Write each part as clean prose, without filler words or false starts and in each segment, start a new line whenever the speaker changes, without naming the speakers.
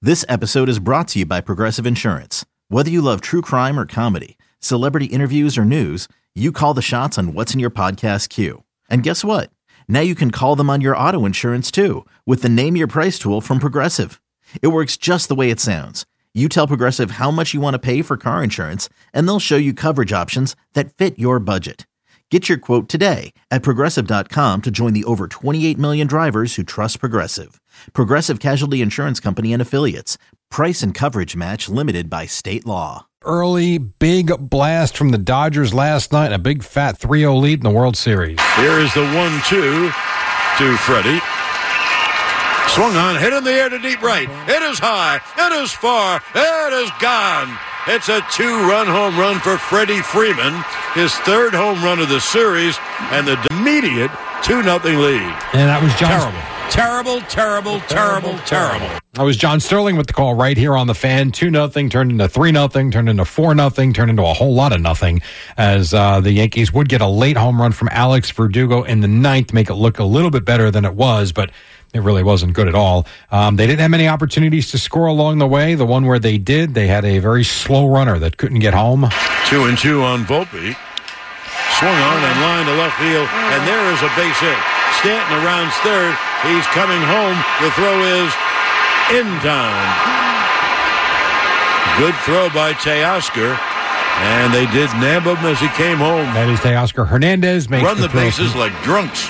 This episode is brought to you by Progressive Insurance. Whether you love true crime or comedy, celebrity interviews or news, you call the shots on what's in your podcast queue. And guess what? Now you can call them on your auto insurance too with the Name Your Price tool from Progressive. It works just the way it sounds. You tell Progressive how much you want to pay for car insurance, and they'll show you coverage options that fit your budget. Get your quote today at Progressive.com to join the over 28 million drivers who trust Progressive. Progressive Casualty Insurance Company and Affiliates. Price and coverage match limited by state law.
Early big blast from the Dodgers last night, a big fat 3-0 lead in the World Series.
Here is the 1-2 to Freddie. Swung on, hit in the air to deep right. It is high, it is far, it is gone. It's a 2-run home run for Freddie Freeman, his third home run of the series, and the immediate 2-0 lead.
And that was John.
Terrible.
That was John Sterling with the call right here on the Fan. 2-0 turned into 3-0, turned into 4-0, turned into a whole lot of nothing as the Yankees would get a late home run from Alex Verdugo in the ninth, make it look a little bit better than it was, but it really wasn't good at all. They didn't have many opportunities to score along the way. The one where they did, they had a very slow runner that couldn't get home.
2-2 on Volpe. Swung on and line to left field, and there is a base hit. Stanton around third. He's coming home. The throw is in time. Good throw by Teoscar, and they did nab him as he came home.
That is Teoscar Hernandez.
Run the bases like drunks.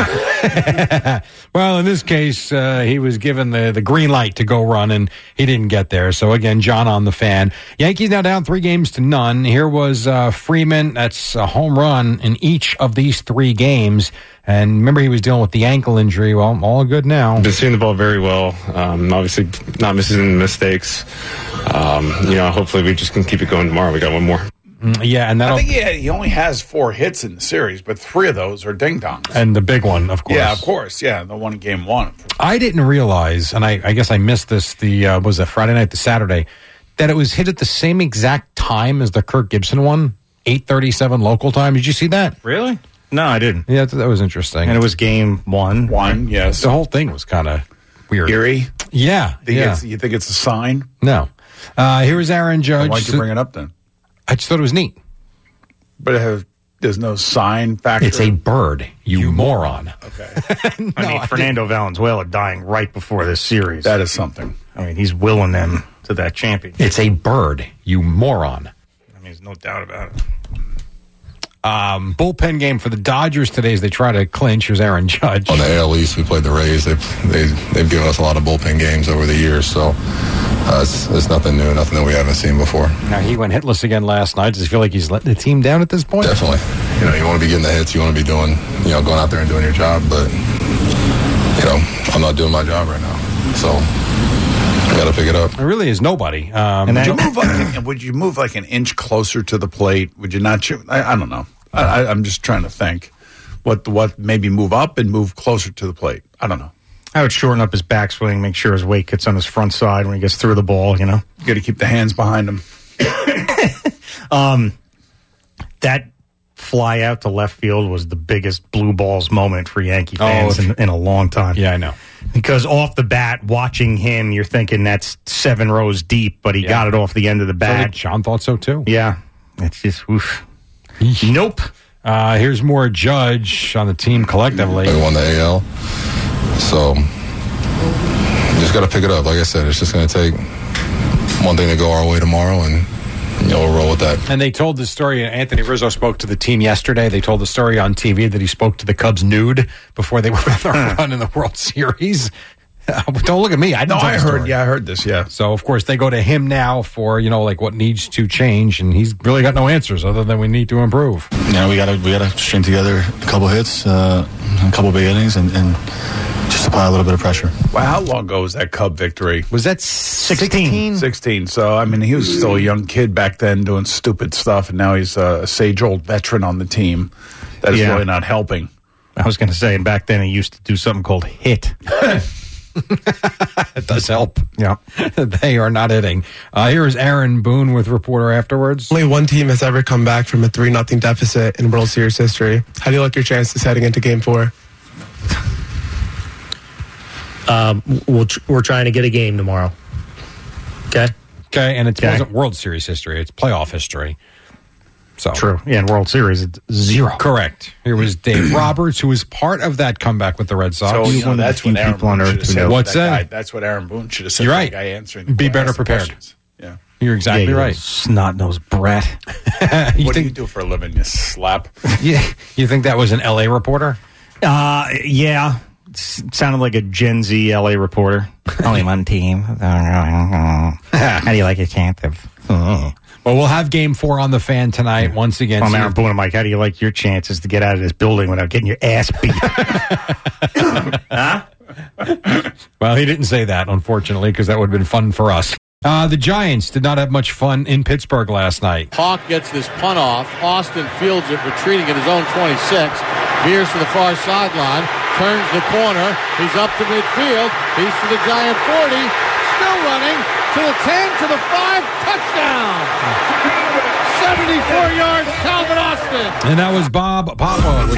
Well, in this case, he was given the green light to go run, and he didn't get there. So, again, John on the Fan. Yankees now down 3-0. Here was Freeman. That's a home run in each of these 3 games. And remember, he was dealing with the ankle injury. Well, all good now.
Been seeing the ball very well. Obviously, not missing mistakes. Hopefully we just can keep it going tomorrow. We got one more.
Yeah, and
I think he only has 4 hits in the series, but 3 of those are ding-dongs.
And the big one, of course.
Yeah, of course. Yeah, the one in Game 1.
I didn't realize, and I guess I missed this, was it Friday night to Saturday, that it was hit at the same exact time as the Kirk Gibson one, 8:37 local time. Did you see that?
Really? No, I didn't.
Yeah, that was interesting.
And it was Game 1.
1, yes.
The whole thing was kind of weird.
Eerie?
Yeah.
You think it's a sign?
No. Here was Aaron Judge.
Why'd you bring it up then?
I just thought it was neat.
But there's no sign factor?
It's a bird, you moron.
Okay.
Fernando Valenzuela dying right before this series.
That is something.
He's willing them to that championship.
It's a bird, you moron.
There's no doubt about it.
Bullpen game for the Dodgers today as they try to clinch. Here's Aaron Judge.
On the AL East, we played the Rays. They've given us a lot of bullpen games over the years, so it's nothing new, nothing that we haven't seen before.
Now, he went hitless again last night. Does he feel like he's letting the team down at this point?
Definitely. You want to be getting the hits. You want to be doing, going out there and doing your job, but, I'm not doing my job right now, so I got to pick it up.
There really is nobody.
Would you move like an inch closer to the plate? Would you not shoot? I don't know. I'm just trying to think what maybe move up and move closer to the plate. I don't know.
I would shorten up his backswing, make sure his weight gets on his front side when he gets through the ball,
You got to keep the hands behind him.
That fly out to left field was the biggest blue balls moment for Yankee fans in a long time.
Yeah, I know.
Because off the bat, watching him, you're thinking that's 7 rows deep, but he got it off the end of the bat.
John thought so, too.
Yeah. It's just, oof. Nope.
Here's more Judge on the team collectively.
They won the AL, so you just got to pick it up. Like I said, it's just going to take one thing to go our way tomorrow, and we'll roll with that.
And they told the story, Anthony Rizzo spoke to the team yesterday. They told the story on TV that he spoke to the Cubs nude before they went on their run in the World Series. Don't look at me. I
heard this, yeah.
So, of course, they go to him now for, what needs to change, and he's really got no answers other than we need to improve.
We gotta string together a couple hits, a couple big innings, and just apply a little bit of pressure.
Well, how long ago was that Cub victory?
Was that 16?
16. So, he was still a young kid back then doing stupid stuff, and now he's a sage old veteran on the team. That is really not helping.
I was going to say, and back then he used to do something called hit.
It does help.
Yeah.
They are not hitting. Here is Aaron Boone with Reporter Afterwards.
Only one team has ever come back from a 3-0 deficit in World Series history. How do you like your chances heading into Game 4?
We're trying to get a game tomorrow.
Okay.
Okay, and it wasn't World Series history. It's playoff history. So
true. Yeah, in World Series, it's 0.
Correct. Here was Dave Roberts, who was part of that comeback with the Red Sox.
So that's what Aaron Boone should have said.
What's that?
That's what Aaron Boone should have said.
You're right.
Guy answering
Be better prepared.
Yeah.
You're exactly right.
Snot-nosed brat.
What do you do for a living, you slap?
Yeah. You think that was an L.A. reporter?
Yeah. Sounded like a Gen Z LA reporter. Only one team. How do you like your chances?
Well, we'll have Game 4 on the Fan tonight once again.
I'm Aaron Boone and Mike. How do you like your chances to get out of this building without getting your ass beat? Huh?
Well, he didn't say that, unfortunately, because that would have been fun for us. The Giants did not have much fun in Pittsburgh last night.
Hawk gets this punt off. Austin fields it, retreating at his own 26. Veers to the far sideline. Turns the corner. He's up to midfield. He's to the Giant 40. Still running. To the 10, to the 5. Touchdown! 74 yards, Calvin Austin.
And that was Bob Papa.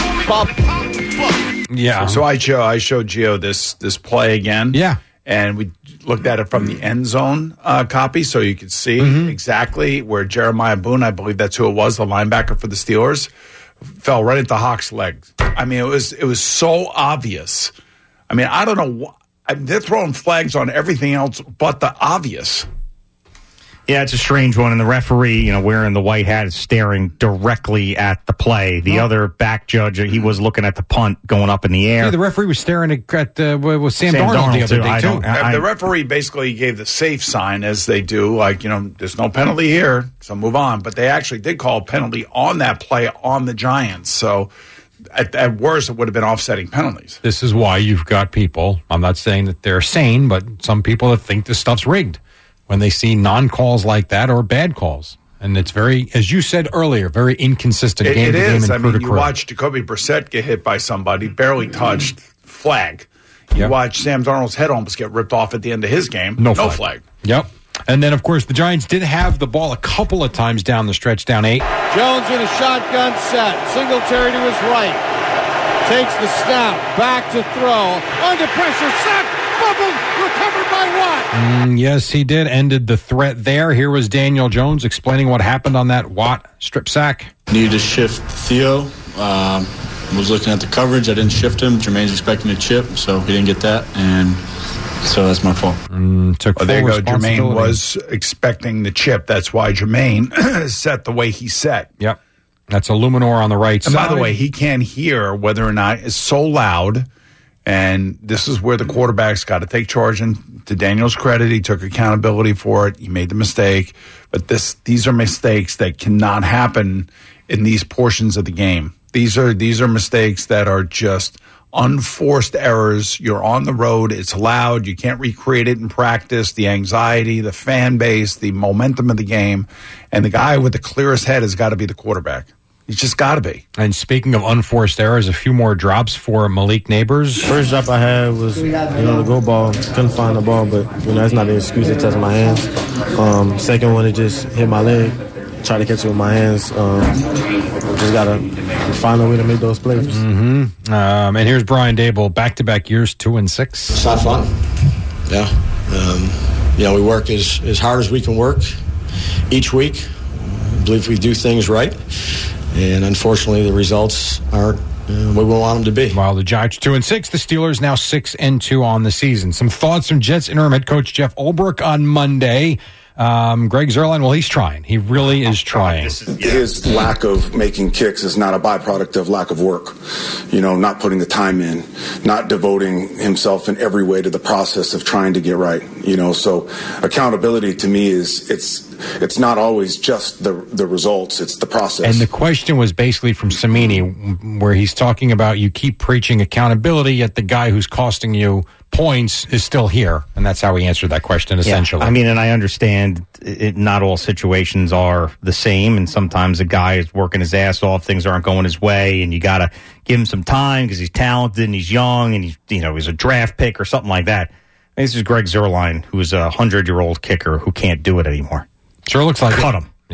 Yeah.
So I showed Gio this play again.
Yeah.
And we looked at it from the end zone copy, so you could see exactly where Jeremiah Boone, I believe that's who it was, the linebacker for the Steelers, fell right into Hawk's legs. I mean, it was so obvious. I mean, I don't know. They're throwing flags on everything else but the obvious.
Yeah, it's a strange one. And the referee, wearing the white hat, is staring directly at the play. The other back judge, he was looking at the punt going up in the air.
Yeah, the referee was staring at with Sam Darnold the other day, too.
The referee basically gave the safe sign, as they do, like, there's no penalty here, so move on. But they actually did call a penalty on that play on the Giants. So at worst, it would have been offsetting penalties.
This is why you've got people, I'm not saying that they're sane, but some people that think this stuff's rigged when they see non-calls like that or bad calls. And it's very, as you said earlier, very inconsistent game to game and crew to crew.
You watch Jacoby Brissett get hit by somebody, barely touched, flag. You watch Sam Darnold's head almost get ripped off at the end of his game, no flag.
Yep. And then, of course, the Giants did have the ball a couple of times down the stretch, down 8.
Jones in a shotgun set. Singletary to his right. Takes the snap. Back to throw. Under pressure. Sack. Fumbled. Recovered by Watt.
Yes, he did. Ended the threat there. Here was Daniel Jones explaining what happened on that Watt strip sack.
Needed to shift Theo. Was looking at the coverage. I didn't shift him. Jermaine's expecting a chip, so he didn't get that. And so that's my fault.
There you go. Jermaine was expecting the chip. That's why Jermaine set the way he set.
Yep. That's a Luminor on the right side.
By the way, he can't hear whether or not it's so loud. And this is where the quarterback's got to take charge. And to Daniel's credit, he took accountability for it. He made the mistake. But these are mistakes that cannot happen in these portions of the game. These are mistakes that are just unforced errors. You're on the road. It's loud. You can't recreate it in practice. The anxiety, the fan base, the momentum of the game. And the guy with the clearest head has got to be the quarterback. He's just got to be.
And speaking of unforced errors, a few more drops for Malik Neighbors.
First drop I had was, the go ball. Couldn't find the ball, but, that's not an excuse to touch my hands. Second one, it just hit my leg. Try to catch it with my hands. Just got to find a way to make those plays.
Mm-hmm. And here's Brian Daboll, back-to-back years, 2 and 6.
It's not fun. Yeah. We work as hard as we can work each week. I believe we do things right. And unfortunately, the results aren't what we want them to be.
While the Giants 2 and 6, the Steelers now 6 and 2 on the season. Some thoughts from Jets interim head coach Jeff Ulbrich on Monday. Greg Zuerlein, well, he's trying. He really is trying.
His lack of making kicks is not a byproduct of lack of work. Not putting the time in, not devoting himself in every way to the process of trying to get right. So accountability to me is it's not always just the results, it's the process.
And the question was basically from Cimini, where he's talking about you keep preaching accountability, yet the guy who's costing you points is still here. And that's how he answered that question, essentially.
Yeah, and I understand not all situations are the same. And sometimes a guy is working his ass off, things aren't going his way, and you got to give him some time because he's talented and he's young and he's a draft pick or something like that. And this is Greg Zuerlein, who's a 100-year-old kicker who can't do it anymore.
Sure looks like
Cut him.
Yeah.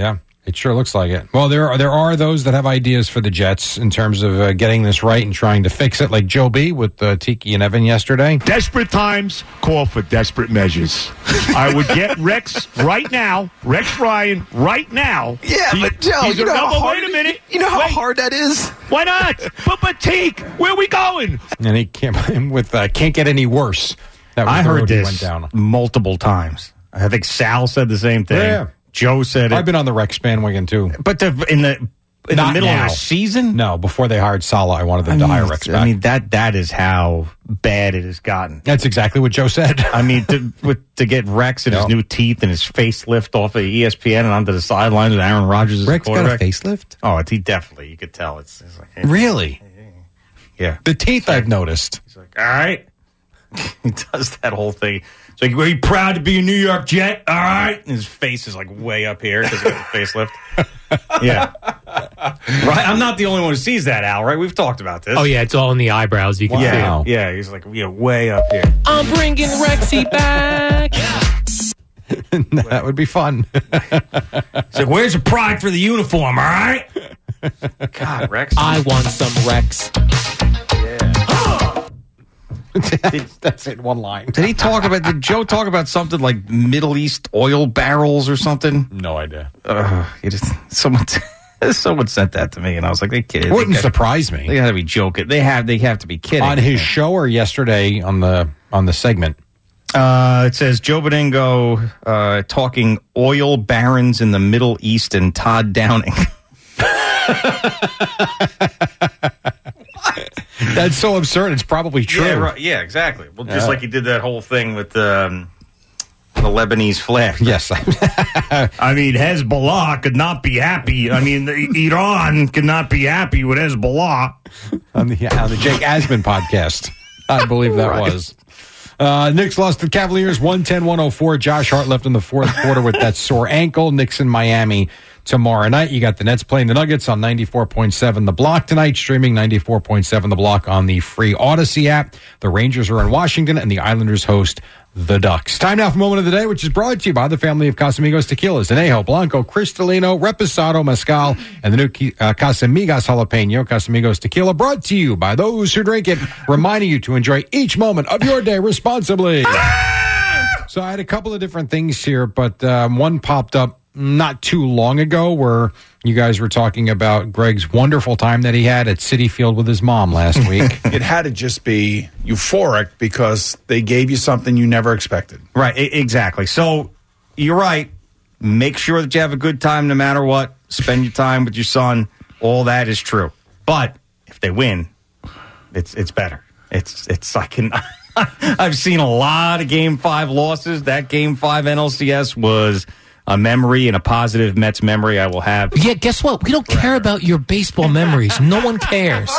It sure looks like it. Well, there are those that have ideas for the Jets in terms of getting this right and trying to fix it, like Joe B with Tiki and Evan yesterday.
Desperate times call for desperate measures. I would get Rex right now, Rex Ryan right now.
Yeah, but Joe,
wait a minute.
You know how hard that is?
Why not? But Teak, where are we going?
And he came with can't get any worse. That was
I
the
heard
road he
this
went down.
multiple times. I think Sal said the same thing.
Yeah.
Joe said it.
I've been on the Rex bandwagon too.
But in the middle of the season?
No, before they hired Saleh, I wanted them to hire Rex back.
I mean, that is how bad it has gotten.
That's exactly what Joe said.
I mean, to get Rex and his new teeth and his facelift off of ESPN and onto the sidelines with Aaron Rodgers as
Rex got a
quarterback.
facelift?
Oh, he definitely. You could tell. It's like, hey.
Really?
Yeah.
The teeth I've noticed.
He's like, all right. He does that whole thing. It's like, were you proud to be a New York Jet? All right. And his face is like way up here because he got the facelift. Yeah. Right. I'm not the only one who sees that, Al, right? We've talked about this.
Oh, yeah. It's all in the eyebrows. You can see it.
Yeah. He's like, way up here.
I'm bringing Rexy back.
That would be fun.
It's like, where's your pride for the uniform, all right? God, Rex.
I want some Rex.
That's it, one line.
Did Joe talk about something like Middle East oil barrels or something?
No idea.
Someone sent that to me, and I was like, they kidding.
Wouldn't surprise me.
They got to be joking. They have to be kidding.
On his show or yesterday on the segment?
It says Joe Benigno talking oil barons in the Middle East and Todd Downing.
That's so absurd. It's probably true.
Yeah, right. Yeah, exactly. Well, just like he did that whole thing with the Lebanese flag.
Yes.
I mean, Hezbollah could not be happy. I mean, Iran could not be happy with Hezbollah.
on the Jake Asman podcast, I believe that was. Knicks lost to the Cavaliers 110-104. Josh Hart left in the fourth quarter with that sore ankle. Knicks in Miami tomorrow night. You got the Nets playing the Nuggets on 94.7 The Block tonight, streaming 94.7 The Block on the free Odyssey app. The Rangers are in Washington, and the Islanders host the Ducks. Time now for Moment of the Day, which is brought to you by the family of Casamigos Tequilas, Anejo, Blanco, Cristalino, Reposado, Mezcal, and the new Casamigas Jalapeno. Casamigos Tequila, brought to you by those who drink it, reminding you to enjoy each moment of your day responsibly. So I had a couple of different things here, but one popped up not too long ago where you guys were talking about Greg's wonderful time that he had at Citi Field with his mom last week.
It had to just be euphoric because they gave you something you never expected.
Right, exactly. So you're right. Make sure that you have a good time no matter what. Spend your time with your son. All that is true. But if they win, it's better. It's like I've seen a lot of Game 5 losses. That Game 5 NLCS was a memory and a positive Mets memory I will have.
Yeah, guess what? We don't care about your baseball memories. No one cares.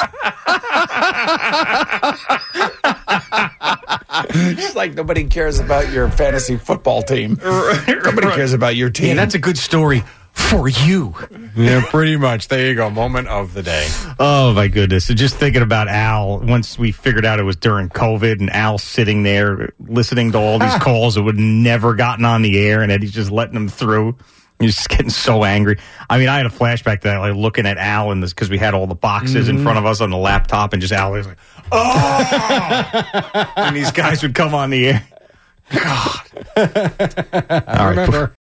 Just like nobody cares about your fantasy football team. Nobody cares about your team.
Yeah, that's a good story for you.
Yeah, pretty much. There you go. Moment of the day.
Oh, my goodness. So just thinking about Al, once we figured out it was during COVID and Al sitting there listening to all these calls that would never gotten on the air and Eddie's just letting them through. He's just getting so angry. I mean, I had a flashback to that, like looking at Al in this because we had all the boxes in front of us on the laptop and just Al was like, oh! And these guys would come on the air. God.
I remember.